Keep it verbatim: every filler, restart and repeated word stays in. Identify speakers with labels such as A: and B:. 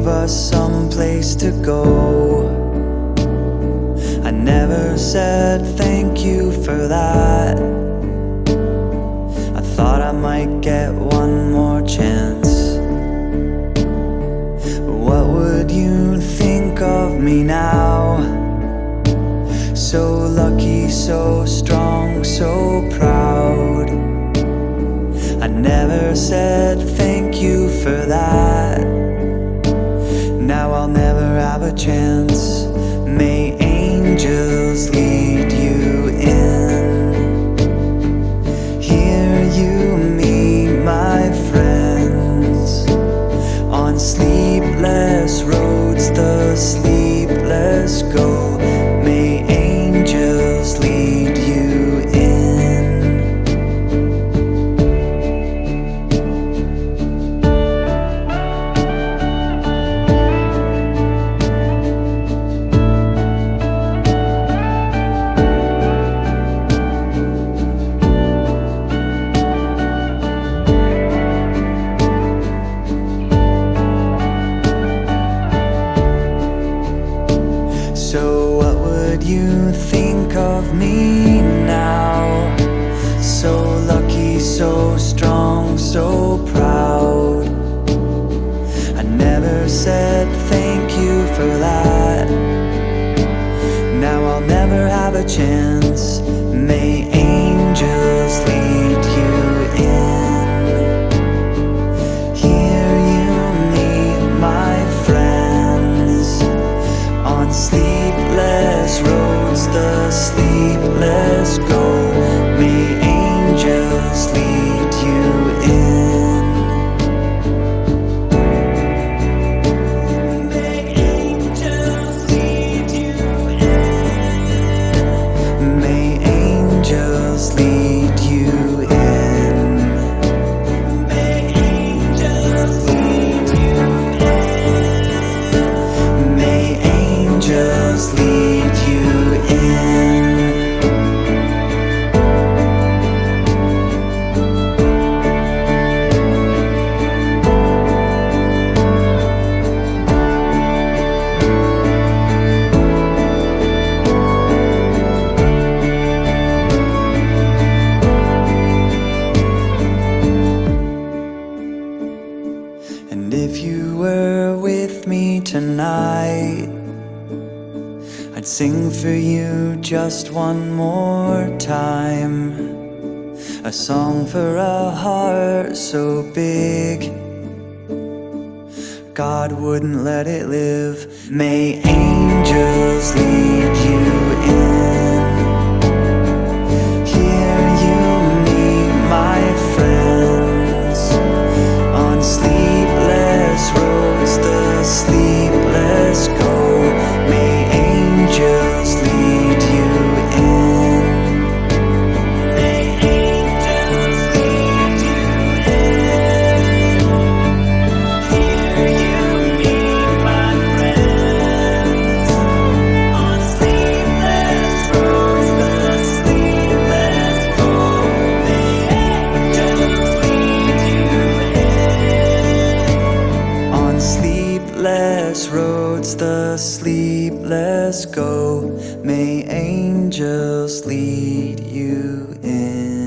A: us some place to go. I never said thank you for that. I thought I might get one more chance. What would you think of me now? So lucky, so strong, so proud. I never said thank you for that. Now I'll never have a chance. May angels lead you in. Here you meet my friends on sleepless roads, the sleepless go. May angels lead you in. So what would you think of me now? So lucky, so strong, so proud. I never said thank you for that. Now I'll never have a chance. May angels lead you in. Here you meet my friends on sleepless roads, the sleepless go. May angels lead you in. May angels lead you in. May angels lead you in. May angels lead you in. May angels lead you in. And if you were with me tonight, I'd sing for you just one more time, a song for a heart so big God wouldn't let it live. May angels lead you in. Here you meet my friends on sleepless roads, the sleepless go. May angels lead you in. May angels lead you in. Here you meet my friends on sleepless roads, the sleepless go. May angels lead you in. On sleepless roads, the sleepless go. May angels lead you in.